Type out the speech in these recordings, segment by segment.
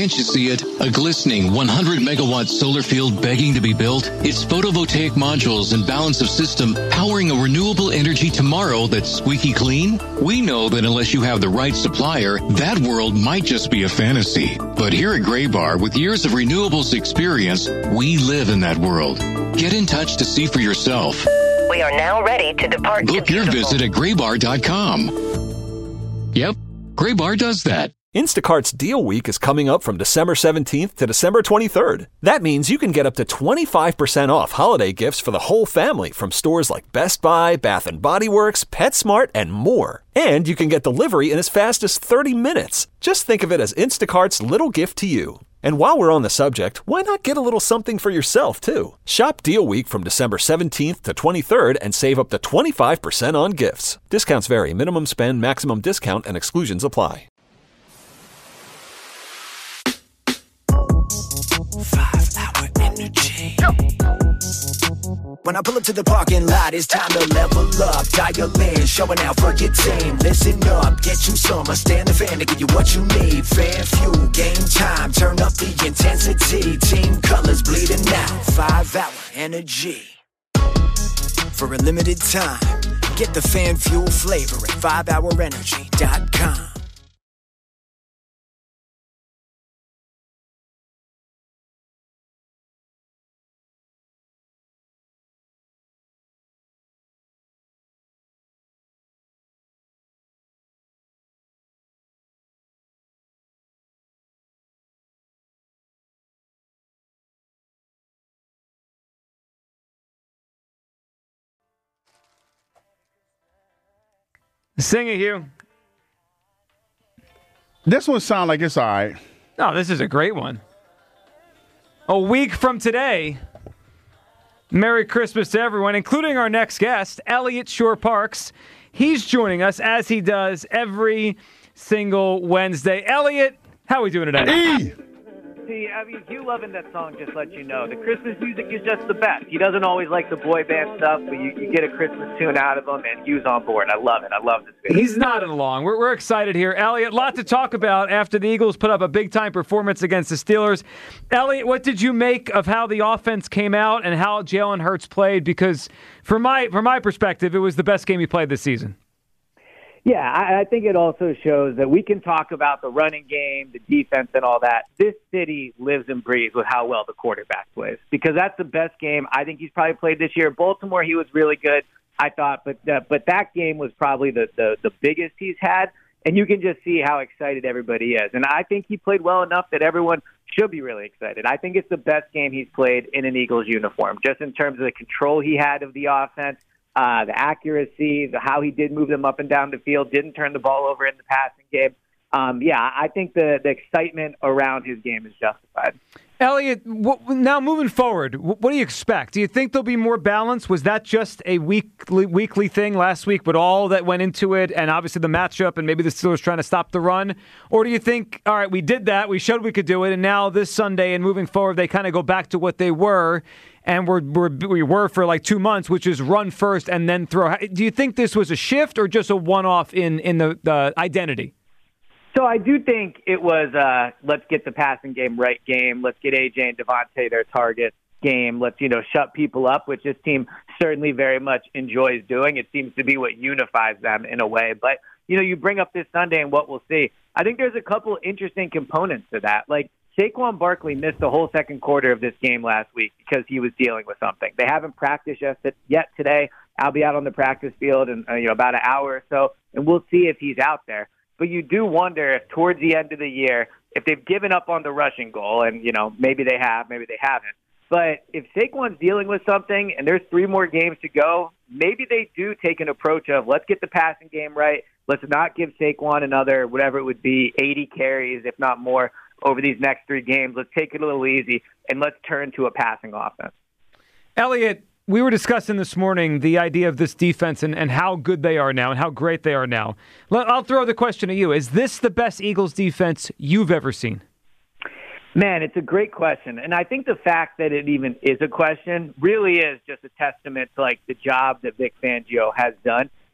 Can't you see it? A glistening 100-megawatt solar field begging to be built? It's photovoltaic modules and balance of system powering a renewable energy tomorrow that's squeaky clean? We know that unless you have the right supplier, that world might just be a fantasy. But here at Graybar, with years of renewables experience, we live in that world. Get in touch to see for yourself. We are now ready to depart. Book your visit at graybar.com. Yep, Graybar does that. Instacart's Deal Week is coming up from December 17th to December 23rd. That means you can get up to 25% off holiday gifts for the whole family from stores like Best Buy, Bath & Body Works, PetSmart, and more. And you can get delivery in as fast as 30 minutes. Just think of it as Instacart's little gift to you. And while we're on the subject, why not get a little something for yourself, too? Shop Deal Week from December 17th to 23rd and save up to 25% on gifts. Discounts vary. Minimum spend, maximum discount, and exclusions apply. 5-hour energy. When I pull up to the parking lot, it's time to level up. Dial in, showing out for your team. Listen up, get you some. I stand the fan to give you what you need. Fan fuel, game time, turn up the intensity. Team colors bleeding out. 5-hour energy. For a limited time, get the fan fuel flavor at 5hourenergy.com. Sing it, Hugh. This one sounds like it's all right. Oh, this is a great one. A week from today, Merry Christmas to everyone, including our next guest, Eliot Shorr-Parks. He's joining us as he does every single Wednesday. Eliot, how are we doing today? See, I mean, Hugh loving that song just lets you know the Christmas music is just the best. He doesn't always like the boy band stuff, but you get a Christmas tune out of him, and Hugh's on board. I love it. I love this video. He's nodding along. We're excited here. Eliot, a lot to talk about after the Eagles put up a big-time performance against the Steelers. Eliot, what did you make of how the offense came out and how Jalen Hurts played? Because from my perspective, it was the best game he played this season. Yeah, I think it also shows that we can talk about the running game, the defense, and all that. This city lives and breathes with how well the quarterback plays, because that's the best game I think he's probably played this year. Baltimore, he was really good, I thought, but that game was probably the biggest he's had, and you can just see how excited everybody is. And I think he played well enough that everyone should be really excited. I think it's the best game he's played in an Eagles uniform, just in terms of the control he had of the offense. The accuracy, how he did move them up and down the field, didn't turn the ball over in the passing game. I think the excitement around his game is justified. Eliot, now moving forward, what do you expect? Do you think there'll be more balance? Was that just a weekly thing last week with all that went into it and obviously the matchup and maybe the Steelers trying to stop the run? Or do you think, all right, we did that, we showed we could do it, and now this Sunday and moving forward they kind of go back to what they were and we were for like 2 months, which is run first and then throw? Do you think this was a shift or just a one-off in the identity? So I do think it was let's get the passing game right game. Let's get AJ and Devontae their target game. Let's, shut people up, which this team certainly very much enjoys doing. It seems to be what unifies them in a way. But, you bring up this Sunday and what we'll see. I think there's a couple interesting components to that. Like, Saquon Barkley missed the whole second quarter of this game last week because he was dealing with something. They haven't practiced yet today. I'll be out on the practice field in about an hour or so, and we'll see if he's out there. But you do wonder if towards the end of the year, if they've given up on the rushing goal, and, maybe they have, maybe they haven't. But if Saquon's dealing with something and there's 3 more games to go, maybe they do take an approach of let's get the passing game right. Let's not give Saquon another, whatever it would be, 80 carries, if not more, over these next 3 games. Let's take it a little easy, and let's turn to a passing offense. Eliot, we were discussing this morning the idea of this defense and how good they are now and how great they are now. I'll throw the question at you. Is this the best Eagles defense you've ever seen? Man, it's a great question. And I think the fact that it even is a question really is just a testament to the job that Vic Fangio has done.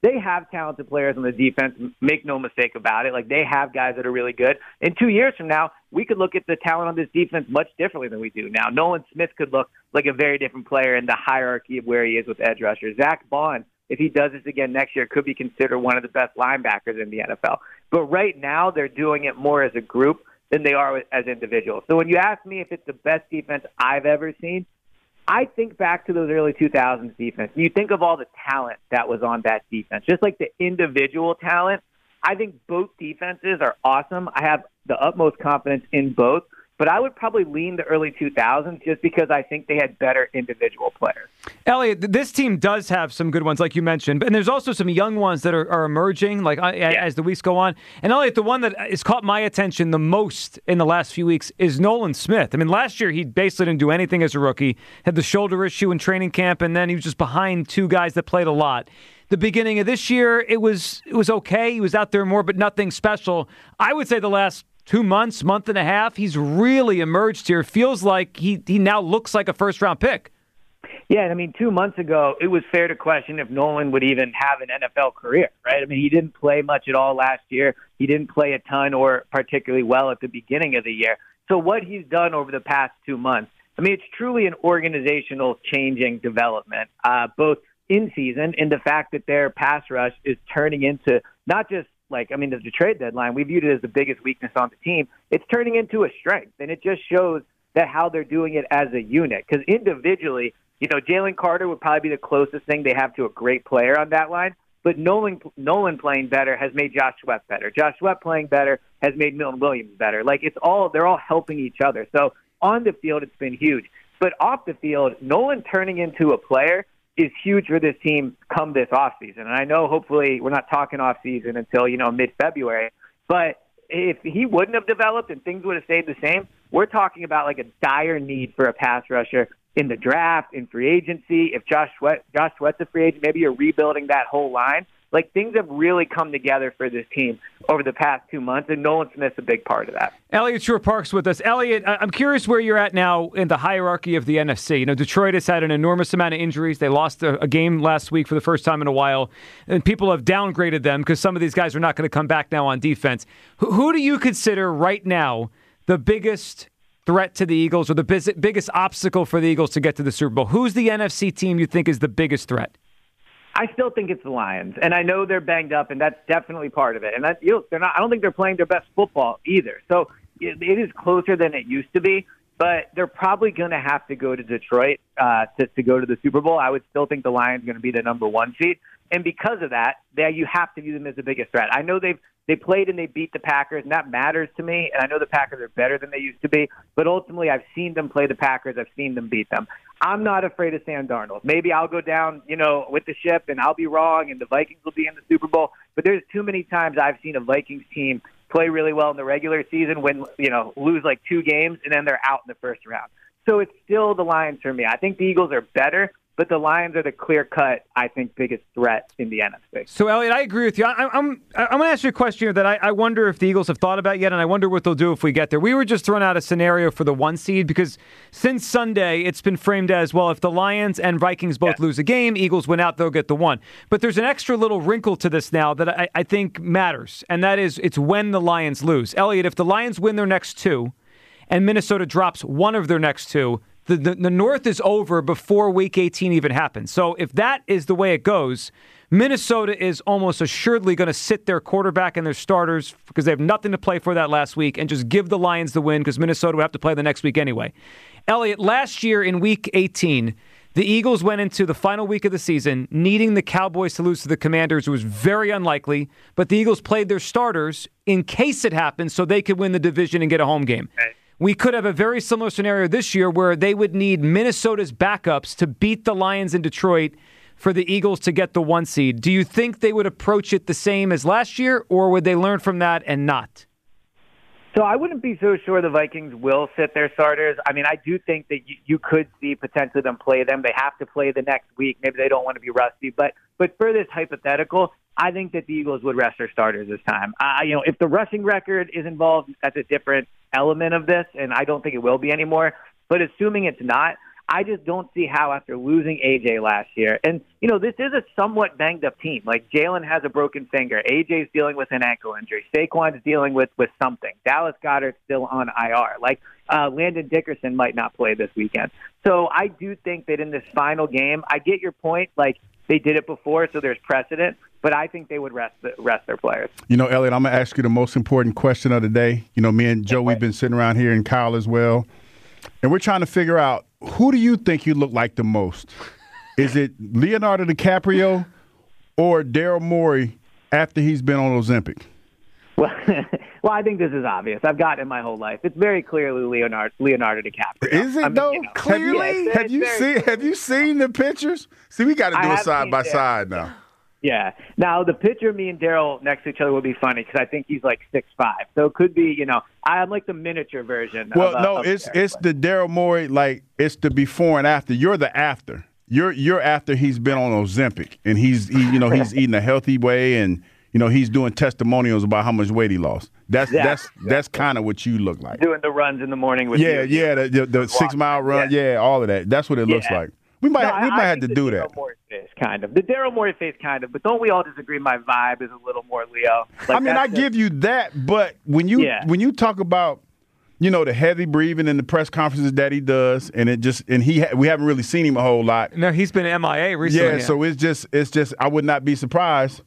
they have talented players on the defense. Make no mistake about it. Like, they have guys that are really good. In 2 years from now, we could look at the talent on this defense much differently than we do now. Nolan Smith could look like a very different player in the hierarchy of where he is with edge rushers. Zach Bond, if he does this again next year, could be considered one of the best linebackers in the NFL. But right now, they're doing it more as a group than they are as individuals. So when you ask me if it's the best defense I've ever seen, I think back to those early 2000s defense. You think of all the talent that was on that defense, just like the individual talent. I think both defenses are awesome. I have the utmost confidence in both, but I would probably lean the early 2000s just because I think they had better individual players. Elliot, this team does have some good ones, like you mentioned, and there's also some young ones that are emerging, as the weeks go on. And Elliot, the one that has caught my attention the most in the last few weeks is Nolan Smith. I mean, last year he basically didn't do anything as a rookie, had the shoulder issue in training camp, and then he was just behind two guys that played a lot. The beginning of this year, it was okay. He was out there more, but nothing special. I would say the last 2 months, month and a half, he's really emerged here. Feels like he now looks like a first-round pick. Yeah, I mean, 2 months ago, it was fair to question if Nolan would even have an NFL career, right? I mean, he didn't play much at all last year. He didn't play a ton or particularly well at the beginning of the year. So what he's done over the past 2 months, I mean, it's truly an organizational changing development, both in season and the fact that their pass rush is turning into not just the trade deadline, we viewed it as the biggest weakness on the team. It's turning into a strength, and it just shows that how they're doing it as a unit. Because individually, Jalen Carter would probably be the closest thing they have to a great player on that line. But Nolan playing better has made Josh Sweat better. Josh Sweat playing better has made Milton Williams better. They're all helping each other. So on the field, it's been huge. But off the field, Nolan turning into a player is huge for this team come this offseason. And I know hopefully we're not talking offseason until, mid-February. But if he wouldn't have developed and things would have stayed the same, we're talking about like a dire need for a pass rusher in the draft, in free agency. If Josh Sweat's a free agent, maybe you're rebuilding that whole line. Things have really come together for this team over the past 2 months, and Nolan Smith's a big part of that. Elliot Shore-Parks with us. Elliot, I'm curious where you're at now in the hierarchy of the NFC. Detroit has had an enormous amount of injuries. They lost a game last week for the first time in a while, and people have downgraded them because some of these guys are not going to come back now on defense. Who do you consider right now the biggest threat to the Eagles or the biggest obstacle for the Eagles to get to the Super Bowl? Who's the NFC team you think is the biggest threat? I still think it's the Lions, and I know they're banged up, and that's definitely part of it. And they're not. I don't think they're playing their best football either. So it is closer than it used to be, but they're probably going to have to go to Detroit to go to the Super Bowl. I would still think the Lions are going to be the number one seed, and because of that, you have to view them as the biggest threat. I know they played and they beat the Packers, and that matters to me. And I know the Packers are better than they used to be, but ultimately I've seen them play the Packers. I've seen them beat them. I'm not afraid of Sam Darnold. Maybe I'll go down, with the ship and I'll be wrong and the Vikings will be in the Super Bowl. But there's too many times I've seen a Vikings team play really well in the regular season, lose like 2 games, and then they're out in the first round. So it's still the Lions for me. I think the Eagles are better, but the Lions are the clear-cut, I think, biggest threat in the NFC. So, Elliot, I agree with you. I'm going to ask you a question here that I wonder if the Eagles have thought about yet, and I wonder what they'll do if we get there. We were just throwing out a scenario for the 1 seed because since Sunday, it's been framed as, well, if the Lions and Vikings both lose a game, Eagles win out, they'll get the 1. But there's an extra little wrinkle to this now that I think matters, and that is it's when the Lions lose. Elliot, if the Lions win their next 2 and Minnesota drops one of their next 2, the North is over before Week 18 even happens. So if that is the way it goes, Minnesota is almost assuredly going to sit their quarterback and their starters because they have nothing to play for that last week and just give the Lions the win because Minnesota will have to play the next week anyway. Elliot, last year in Week 18, the Eagles went into the final week of the season needing the Cowboys to lose to the Commanders. It was very unlikely, but the Eagles played their starters in case it happened so they could win the division and get a home game. Right. We could have a very similar scenario this year where they would need Minnesota's backups to beat the Lions in Detroit for the Eagles to get the 1 seed. Do you think they would approach it the same as last year, or would they learn from that and not? So I wouldn't be so sure the Vikings will sit their starters. I mean, I do think that you could see potentially them play them. They have to play the next week. Maybe they don't want to be rusty. But for this hypothetical, I think that the Eagles would rest their starters this time. If the rushing record is involved, that's a different element of this, and I don't think it will be anymore. But assuming it's not, I just don't see how after losing AJ last year, and, this is a somewhat banged-up team. Like, Jalen has a broken finger. AJ's dealing with an ankle injury. Saquon's dealing with something. Dallas Goedert's still on IR. Like, Landon Dickerson might not play this weekend. So I do think that in this final game, I get your point. Like, they did it before, so there's precedent. But I think they would rest their players. Elliot, I'm going to ask you the most important question of the day. Me and Joe, we've been sitting around here, and Kyle as well. And we're trying to figure out, who do you think you look like the most? Is it Leonardo DiCaprio or Daryl Morey after he's been on Ozempic? Well, I think this is obvious. I've got it my whole life. It's very clearly Leonardo DiCaprio. Is it, though? Clearly? Have you seen the pictures? See, we got to do it side by side now. Yeah. Now, the picture of me and Daryl next to each other would be funny because I think he's like 6'5". So it could be, I'm like the miniature version. It's the Daryl Morey, like it's the before and after. You're the after. You're after he's been on Ozempic and he's eating a healthy way and he's doing testimonials about how much weight he lost. That's kind of what you look like. Doing the runs in the morning with you. Yeah, the 6 mile run, all of that. That's what it looks like. We might have to do that. The Daryl Morey face, kind of. But don't we all disagree? My vibe is a little more Leo. Like, I give you that, but when you talk about the heavy breathing and the press conferences that he does, and we haven't really seen him a whole lot. No, he's been MIA recently. Yeah, so it's just I would not be surprised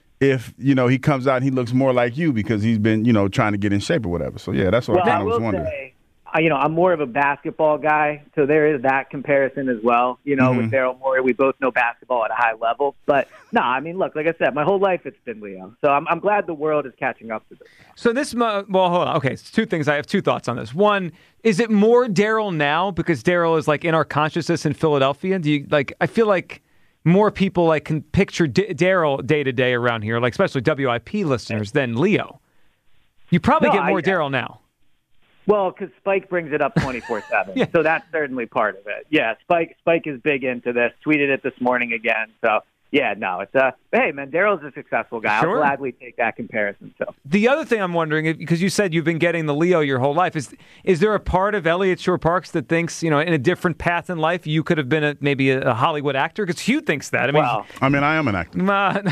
if he comes out and he looks more like you because he's been trying to get in shape or whatever. So yeah, that's what I kind of was wondering. I'm more of a basketball guy, so there is that comparison as well. With Daryl Morey, we both know basketball at a high level. But look, like I said, my whole life it's been Leo. So I'm glad the world is catching up to this. So hold on. Okay, it's two things. I have two thoughts on this. One, is it more Daryl now because Daryl is like in our consciousness in Philadelphia? Do you I feel like more people can picture Daryl day to day around here, especially WIP listeners, than Leo. You probably get more Daryl now. Well, because Spike brings it up 24/7, so that's certainly part of it. Yeah, Spike is big into this. Tweeted it this morning again. So it's hey man, Daryl's a successful guy. Sure. I'll gladly take that comparison. So the other thing I'm wondering, because you said you've been getting the Leo your whole life, is there a part of Elliot Shore-Parks that thinks in a different path in life you could have been maybe a Hollywood actor? Because Hugh thinks that. I am an actor. I'm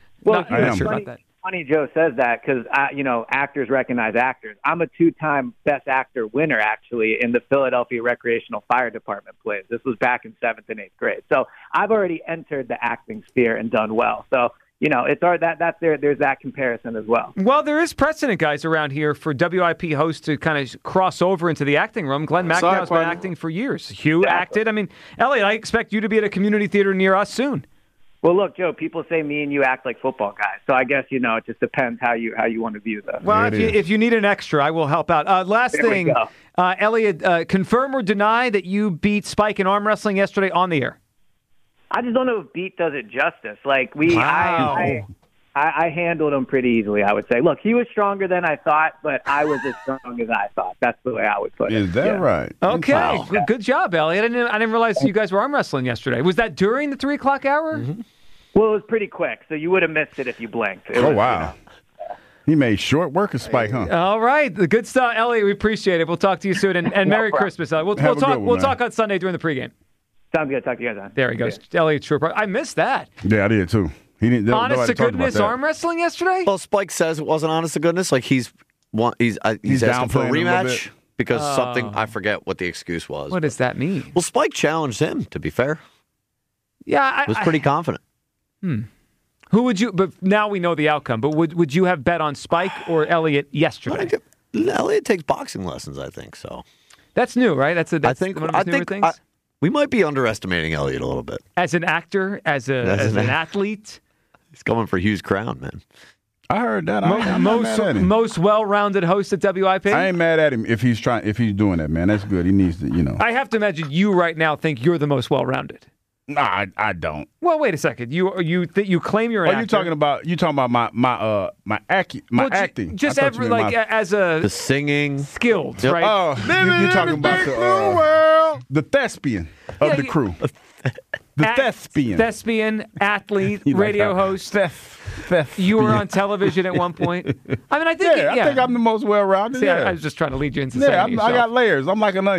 not sure about that. Funny Joe says that because actors recognize actors. I'm a 2-time Best Actor winner actually in the Philadelphia Recreational Fire Department plays. This was back in 7th and 8th grade. So I've already entered the acting sphere and done well. So it's that's there. There's that comparison as well. Well, there is precedent, guys, around here for WIP hosts to kind of cross over into the acting room. Glenn McNow's been acting for years. Hugh acted. Elliot, I expect you to be at a community theater near us soon. Well, look, Joe, people say me and you act like football guys. So I guess, it just depends how you want to view this. Well, if you need an extra, I will help out. Last thing, Elliot, confirm or deny that you beat Spike in arm wrestling yesterday on the air? I just don't know if beat does it justice. I handled him pretty easily, I would say. Look, he was stronger than I thought, but I was as strong as I thought. That's the way I would put it. Is that right? Okay. Wow. Good job, Elliot. I didn't realize you guys were arm wrestling yesterday. Was that during the 3 o'clock hour? Mm-hmm. Well, it was pretty quick, so you would have missed it if you blinked. Wow. He made short work of Spike, huh? All right. The good stuff. Elliot, we appreciate it. We'll talk to you soon, and Merry Christmas. We'll talk on Sunday during the pregame. Sounds good. Talk to you guys on. There he goes. Elliot Shore. I missed that. Yeah, I did too. He didn't. Honest to goodness arm wrestling yesterday? Well, Spike says it wasn't honest to goodness. He's asking for a rematch because something, I forget what the excuse was. What does that mean? Well, Spike challenged him, to be fair. Yeah. He was pretty confident. Who would you, but now we know the outcome, but would you have bet on Spike or Elliot yesterday? Elliot takes boxing lessons, I think, so. That's new, right? That's one of his newer things? We might be underestimating Elliot a little bit. As an actor, as an athlete? He's going for Hugh's crown, man. I heard that. I'm not mad at him. Most well-rounded host at WIP? I ain't mad at him if he's doing that, man. That's good. He needs to, I have to imagine you right now think you're the most well-rounded. Nah, I don't. Well, wait a second. You claim you're an actor. You talking about my acting? Just as a the singing skilled, right? Oh, you talking about the thespian of the crew. The thespian athlete, radio host. You were on television at one point. I think. I think I'm the most well-rounded. See, I was just trying to lead you into saying I got layers. I'm like an onion.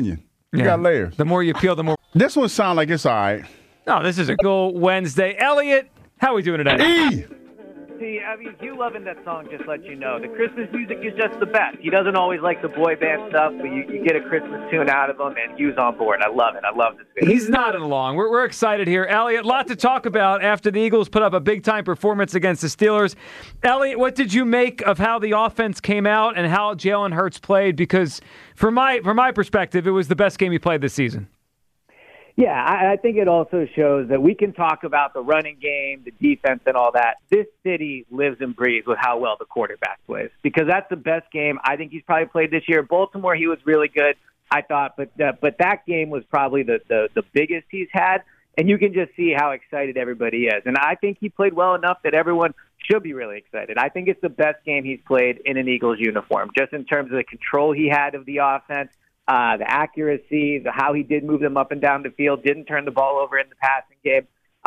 You got layers. The more you peel, the more. This one sounds like it's all right. No, this is a cool Wednesday. Elliot, how are we doing today? See, I mean, Hugh loving that song just lets you know the Christmas music is just the best. He doesn't always like the boy band stuff, but you get a Christmas tune out of him, and Hugh's on board. I love it. I love this video. He's nodding along. We're excited here. Elliot, a lot to talk about after the Eagles put up a big-time performance against the Steelers. Elliot, what did you make of how the offense came out and how Jalen Hurts played? Because from my perspective, it was the best game he played this season. Yeah, I think it also shows that we can talk about the running game, the defense, and all that. This city lives and breathes with how well the quarterback plays, because that's the best game I think he's probably played this year. Baltimore, he was really good, I thought, but that game was probably the biggest he's had, and you can just see how excited everybody is. And I think he played well enough that everyone should be really excited. I think it's the best game he's played in an Eagles uniform, just in terms of the control he had of the offense. The accuracy, how he did move them up and down the field, didn't turn the ball over in the passing game.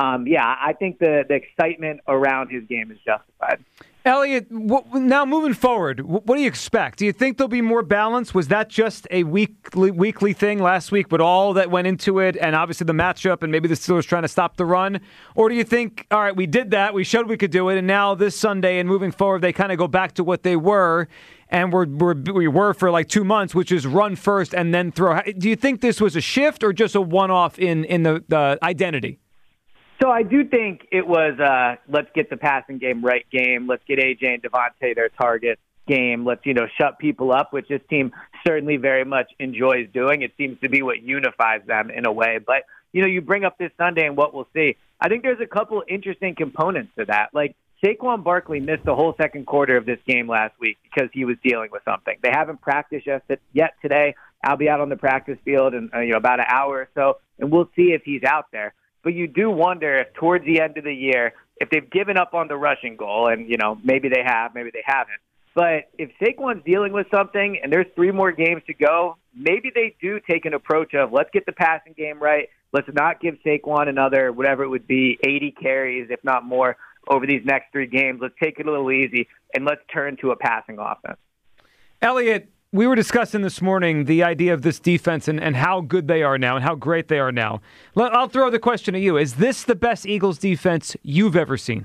I think the excitement around his game is justified. Elliot, now moving forward, what do you expect? Do you think there'll be more balance? Was that just a weekly thing last week with all that went into it and obviously the matchup and maybe the Steelers trying to stop the run? Or do you think, all right, we did that, we showed we could do it, and now this Sunday and moving forward they kind of go back to what they were and we were for like 2 months, which is run first and then throw? Do you think this was a shift or just a one-off in the identity? So I do think it was let's get the passing game right game. Let's get AJ and Devontae their targets game. Let's, shut people up, which this team certainly very much enjoys doing. It seems to be what unifies them in a way. But, you bring up this Sunday and what we'll see. I think there's a couple interesting components to that. Like, Saquon Barkley missed the whole second quarter of this game last week because he was dealing with something. They haven't practiced yet today. I'll be out on the practice field in about an hour or so, and we'll see if he's out there. But you do wonder if towards the end of the year, if they've given up on the rushing goal, and, maybe they have, maybe they haven't. But if Saquon's dealing with something and there's 3 more games to go, maybe they do take an approach of let's get the passing game right. Let's not give Saquon another, whatever it would be, 80 carries, if not more, over these next 3 games. Let's take it a little easy, and let's turn to a passing offense. Elliot, we were discussing this morning the idea of this defense and how good they are now and how great they are now. I'll throw the question at you. Is this the best Eagles defense you've ever seen?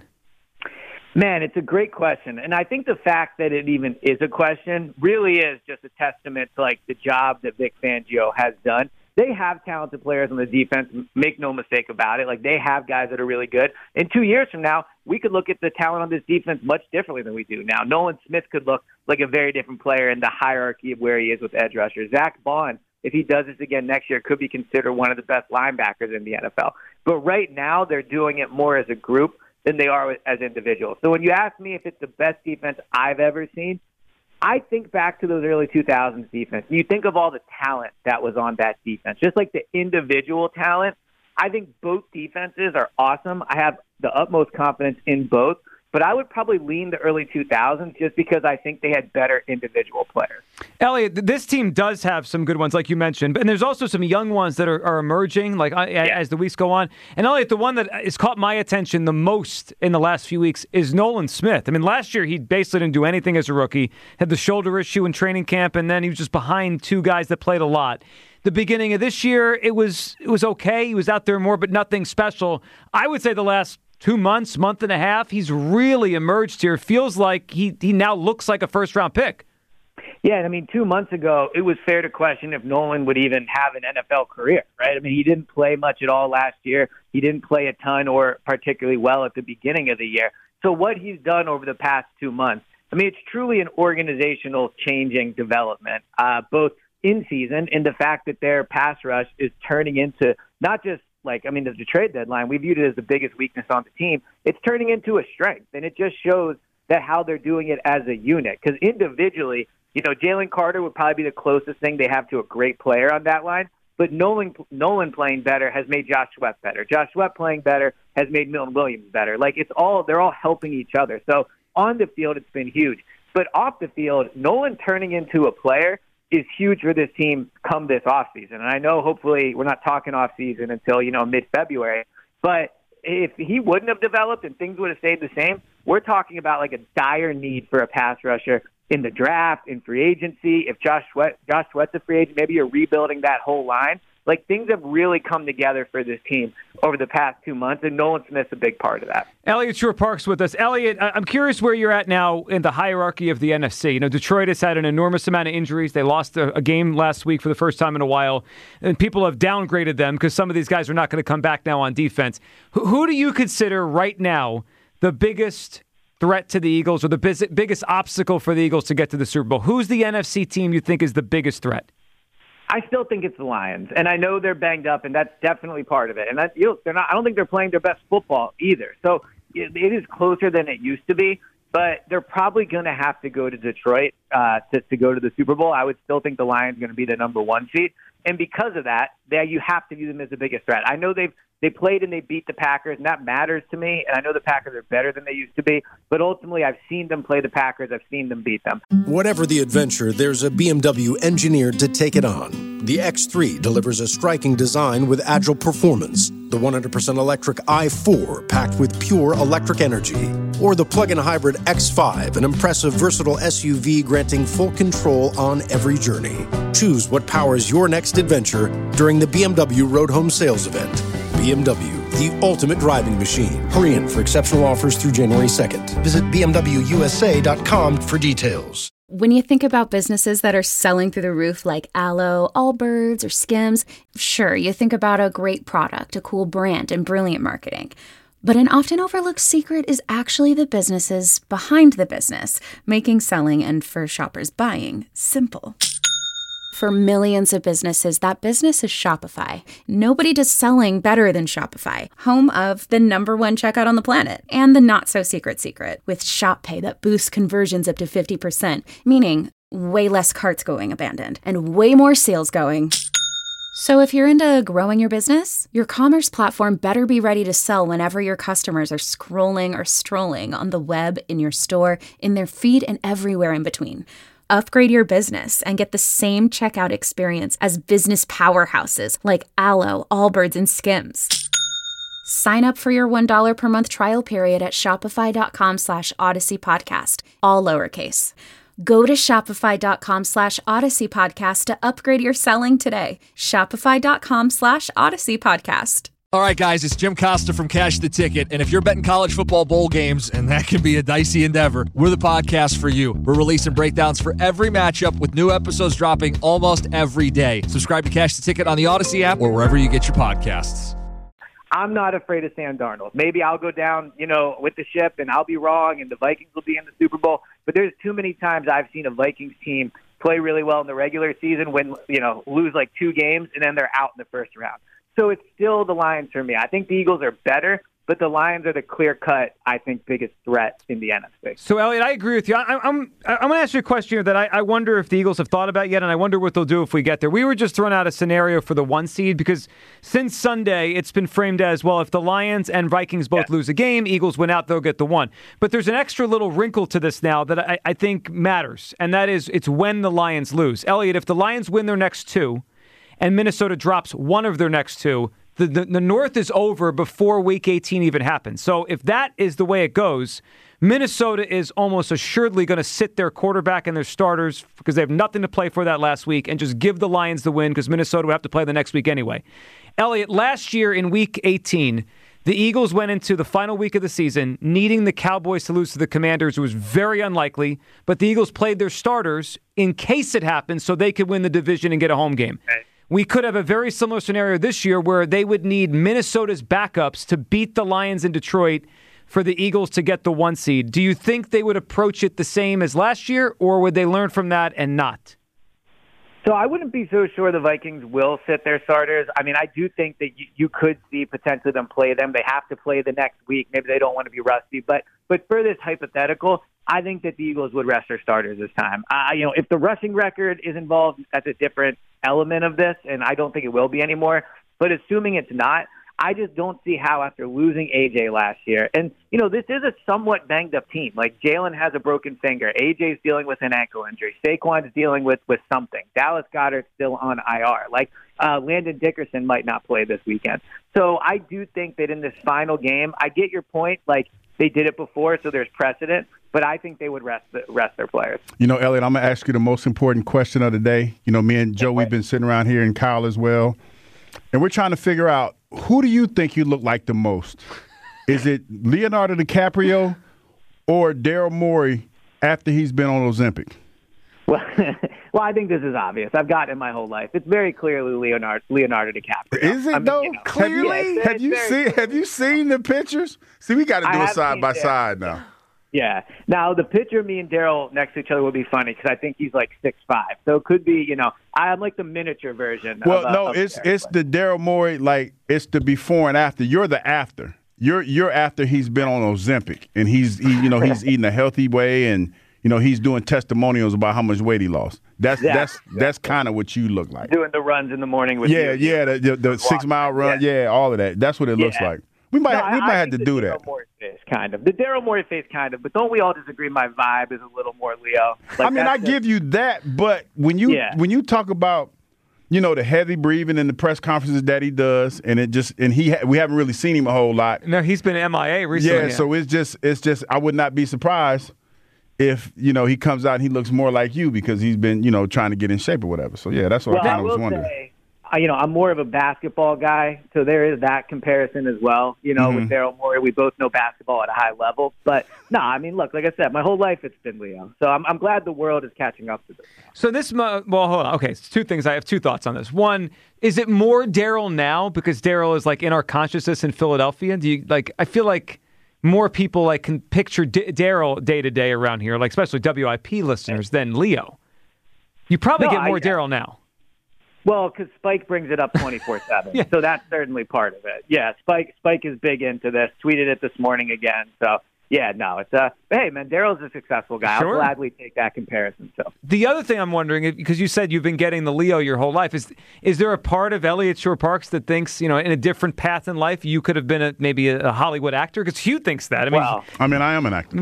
Man, it's a great question. And I think the fact that it even is a question really is just a testament to the job that Vic Fangio has done. They have talented players on the defense, make no mistake about it. They have guys that are really good. In 2 years from now, we could look at the talent on this defense much differently than we do now. Nolan Smith could look like a very different player in the hierarchy of where he is with edge rushers. Zach Bond, if he does this again next year, could be considered one of the best linebackers in the NFL. But right now, they're doing it more as a group than they are as individuals. So when you ask me if it's the best defense I've ever seen, I think back to those early 2000s defense. You think of all the talent that was on that defense, just like the individual talent. I think both defenses are awesome. I have the utmost confidence in both, but I would probably lean the early 2000s just because I think they had better individual players. Elliot, this team does have some good ones, like you mentioned, and there's also some young ones that are emerging, as the weeks go on. And Elliot, the one that has caught my attention the most in the last few weeks is Nolan Smith. I mean, last year he basically didn't do anything as a rookie, had the shoulder issue in training camp, and then he was just behind 2 guys that played a lot. The beginning of this year, it was okay. He was out there more, but nothing special. I would say the last 2 months, month and a half, he's really emerged here. Feels like he now looks like a first-round pick. Yeah, I mean, 2 months ago, it was fair to question if Nolan would even have an NFL career, right? I mean, he didn't play much at all last year. He didn't play a ton or particularly well at the beginning of the year. So what he's done over the past 2 months, I mean, it's truly an organizational changing development, both in season and the fact that their pass rush is turning into not just the trade deadline, we viewed it as the biggest weakness on the team. It's turning into a strength, and it just shows that how they're doing it as a unit. Because individually, Jalen Carter would probably be the closest thing they have to a great player on that line. But Nolan playing better has made Josh Sweat better. Josh Sweat playing better has made Milton Williams better. They're all helping each other. So on the field, it's been huge. But off the field, Nolan turning into a player is huge for this team come this offseason. And I know hopefully we're not talking offseason until, mid-February. But if he wouldn't have developed and things would have stayed the same, we're talking about a dire need for a pass rusher in the draft, in free agency. If Josh Sweat's a free agent, maybe you're rebuilding that whole line. Like, things have really come together for this team over the past 2 months, and Nolan Smith's a big part of that. Elliot Shore-Parks with us. Elliot, I'm curious where you're at now in the hierarchy of the NFC. You know, Detroit has had an enormous amount of injuries. They lost a game last week for the first time in a while, and people have downgraded them because some of these guys are not going to come back now on defense. Who do you consider right now the biggest threat to the Eagles or the biggest obstacle for the Eagles to get to the Super Bowl? Who's the NFC team you think is the biggest threat? I still think it's the Lions, and I know they're banged up, and that's definitely part of it. And they're not. I don't think they're playing their best football either. So it is closer than it used to be, but they're probably going to have to go to Detroit to go to the Super Bowl. I would still think the Lions are going to be the number 1 seed, and because of that, you have to view them as the biggest threat. I know they played and they beat the Packers, and that matters to me. And I know the Packers are better than they used to be, but ultimately I've seen them play the Packers. I've seen them beat them. Whatever the adventure, there's a BMW engineered to take it on. The X3 delivers a striking design with agile performance. The 100% electric i4 packed with pure electric energy. Or the plug-in hybrid X5, an impressive versatile SUV granting full control on every journey. Choose what powers your next adventure during the BMW Road Home Sales Event. BMW, the ultimate driving machine. Hurry in for exceptional offers through January 2nd. Visit BMWUSA.com for details. When you think about businesses that are selling through the roof like Aloe, Allbirds, or Skims, sure, you think about a great product, a cool brand, and brilliant marketing. But an often overlooked secret is actually the businesses behind the business, making selling and for shoppers buying simple. For millions of businesses, that business is Shopify. Nobody does selling better than Shopify, home of the #1 checkout on the planet, and the not-so-secret secret, with Shop Pay that boosts conversions up to 50%, meaning way less carts going abandoned, and way more sales going. So if you're into growing your business, your commerce platform better be ready to sell whenever your customers are scrolling or strolling on the web, in your store, in their feed, and everywhere in between. Upgrade your business and get the same checkout experience as business powerhouses like Aloe, Allbirds, and Skims. Sign up for your $1 per month trial period at shopify.com/Odyssey Podcast, all lowercase. Go to shopify.com/Odyssey Podcast to upgrade your selling today. Shopify.com/Odyssey Podcast. All right, guys, it's Jim Costa from Cash the Ticket, and if you're betting college football bowl games, and that can be a dicey endeavor, we're the podcast for you. We're releasing breakdowns for every matchup with new episodes dropping almost every day. Subscribe to Cash the Ticket on the Odyssey app or wherever you get your podcasts. I'm not afraid of Sam Darnold. Maybe I'll go down, with the ship, and I'll be wrong, and the Vikings will be in the Super Bowl, but there's too many times I've seen a Vikings team play really well in the regular season, lose like 2 games, and then they're out in the first round. So it's still the Lions for me. I think the Eagles are better, but the Lions are the clear-cut, I think, biggest threat in the NFC. So, Elliot, I agree with you. I'm going to ask you a question here that I wonder if the Eagles have thought about yet, and I wonder what they'll do if we get there. We were just throwing out a scenario for the 1 seed because since Sunday, it's been framed as, well, if the Lions and Vikings both lose a game, Eagles win out, they'll get the 1. But there's an extra little wrinkle to this now that I think matters, and that is it's when the Lions lose. Elliot, if the Lions win their next 2 and Minnesota drops 1 of their next 2, the North is over before Week 18 even happens. So if that is the way it goes, Minnesota is almost assuredly going to sit their quarterback and their starters because they have nothing to play for that last week and just give the Lions the win because Minnesota would have to play the next week anyway. Elliot, last year in Week 18, the Eagles went into the final week of the season needing the Cowboys to lose to the Commanders. It was very unlikely, but the Eagles played their starters in case it happened so they could win the division and get a home game. We could have a very similar scenario this year where they would need Minnesota's backups to beat the Lions in Detroit for the Eagles to get the 1 seed. Do you think they would approach it the same as last year, or would they learn from that and not? So I wouldn't be so sure the Vikings will sit their starters. I mean, I do think that you could see potentially them play them. They have to play the next week. Maybe they don't want to be rusty. But for this hypothetical, I think that the Eagles would rest their starters this time. If the rushing record is involved, that's a different element of this, and I don't think it will be anymore. But assuming it's not, I just don't see how after losing A.J. last year. And, this is a somewhat banged-up team. Like, Jalen has a broken finger. A.J.'s dealing with an ankle injury. Saquon's dealing with something. Dallas Goedert's still on IR. Landon Dickerson might not play this weekend. So I do think that in this final game, I get your point. They did it before, so there's precedent. but I think they would rest their players. You know, Elliot, I'm going to ask you the most important question of the day. You know, me and Joe, we've been sitting around here, and Kyle as well, and we're trying to figure out, who do you think you look like the most? Is it Leonardo DiCaprio or Daryl Morey after he's been on Ozempic? Well, I think this is obvious. I've got it my whole life. It's very clearly Leonardo DiCaprio. Is it though? Clearly, have you seen the pictures? See, we got to do it side by side now. Yeah. Now the picture of me and Daryl next to each other would be funny because I think he's like 6'5", so it could be. You know, I'm like the miniature version. It's the Daryl Morey. Like, it's the before and after. You're the after. You're after he's been on Ozempic and he's eating a healthy way and. You know, he's doing testimonials about how much weight he lost. That's kind of what you look like. Doing the runs in the morning with you. The 6 mile run, all of that. That's what it looks like. We might have to do that. The Daryl Morey face, kind of. But don't we all disagree? My vibe is a little more Leo. I give you that, but when you talk about, you know, the heavy breathing and the press conferences that he does, and we haven't really seen him a whole lot. No, he's been MIA recently. Yeah, so it's just I would not be surprised if, you know, he comes out and he looks more like you because he's been, you know, trying to get in shape or whatever. So, yeah, that's what I kind of was wondering. You know, I'm more of a basketball guy, so there is that comparison as well. You know, with Daryl Morey, we both know basketball at a high level. But, no, I mean, look, like I said, my whole life it's been Leo. So I'm glad the world is catching up to this. So hold on. Okay, so two things. I have two thoughts on this. One, is it more Daryl now because Daryl is, like, in our consciousness in Philadelphia? Do you, like, I feel like more people like can picture Daryl day to day around here, like especially WIP listeners, than Leo. You probably get more Daryl now. Well, because Spike brings it up 24/7, so that's certainly part of it. Yeah, Spike is big into this. Tweeted it this morning again. So yeah, no, it's hey man, Daryl's a successful guy. Sure. I'll gladly take that comparison. So the other thing I'm wondering, because you said you've been getting the Leo your whole life, is there a part of Elliott Shore-Parks that thinks, you know, in a different path in life you could have been maybe a Hollywood actor? Because Hugh thinks that. I mean, I am an actor.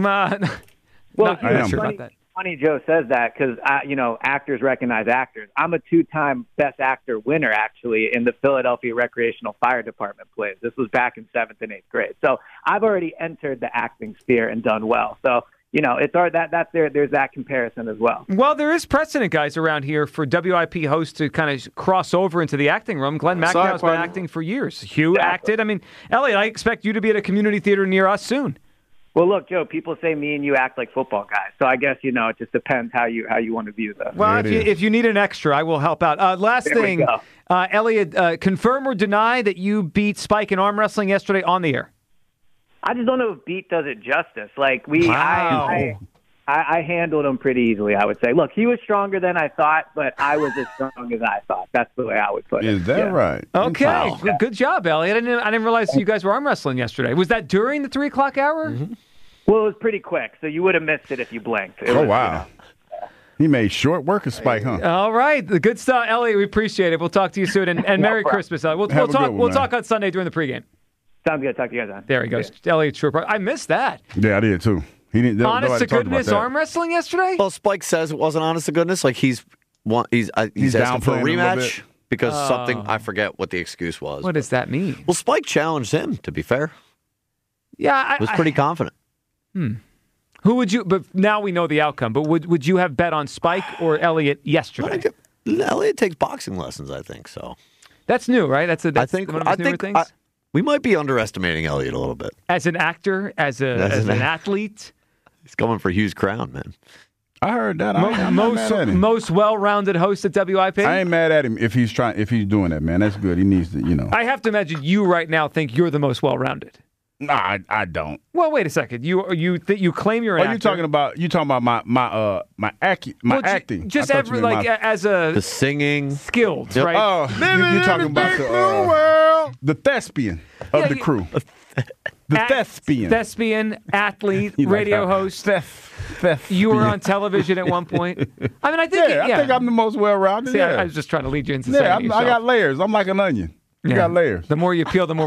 I am. Funny Joe says that because, you know, actors recognize actors. I'm a 2-time Best Actor winner, actually, in the Philadelphia Recreational Fire Department plays. This was back in 7th and 8th grade. So I've already entered the acting sphere and done well. So, you know, there's that comparison as well. Well, there is precedent, guys, around here for WIP hosts to kind of cross over into the acting room. Glenn McNow's been acting for years. Hugh acted. I mean, Elliot, I expect you to be at a community theater near us soon. Well, look, Joe, people say me and you act like football guys. So I guess, you know, it just depends how you want to view this. Well, if you need an extra, I will help out. Last thing, Elliot, confirm or deny that you beat Spike in arm wrestling yesterday on the air? I just don't know if beat does it justice. Like, I handled him pretty easily, I would say. Look, he was stronger than I thought, but I was as strong as I thought. That's the way I would put it. Is that right? Okay. Wow. Good job, Elliot. I didn't realize you guys were arm wrestling yesterday. Was that during the 3 o'clock hour? Mm-hmm. Well, it was pretty quick, so you would have missed it if you blinked. Wow. You know, he made short work of Spike, huh? All right. The good stuff, Elliot. We appreciate it. We'll talk to you soon, and Merry Christmas. We'll talk on Sunday during the pregame. Sounds good. Talk to you guys on. There he goes. Yeah. Elliot Shore-Parks. I missed that. Yeah, I did, too. Honest to goodness arm wrestling yesterday? Well, Spike says it wasn't honest to goodness. Like he's asking for a rematch because something, I forget what the excuse was. What does that mean? Well, Spike challenged him, to be fair. Yeah, I was pretty confident. Who would you? But now we know the outcome. But would you have bet on Spike or Elliot yesterday? Elliot takes boxing lessons, I think. So that's new, right? That's one of his newer things. We might be underestimating Elliot a little bit as an actor, as an athlete. He's going for Hugh's crown, man. I heard that. I'm not mad at him. Most well-rounded host at WIP. I ain't mad at him if he's doing that, man. That's good. He needs to, you know. I have to imagine you right now think you're the most well-rounded. Nah, I don't. Well, wait a second. You claim you're an actor. You talking about my acting? Just as a the singing skilled, right? Oh, you talking about the thespian of the crew. The thespian athlete, radio host. You were on television at one point. I mean, I think I'm the most well-rounded. See, I was just trying to lead you into saying I got layers. I'm like an onion. You got layers. The more you peel, the more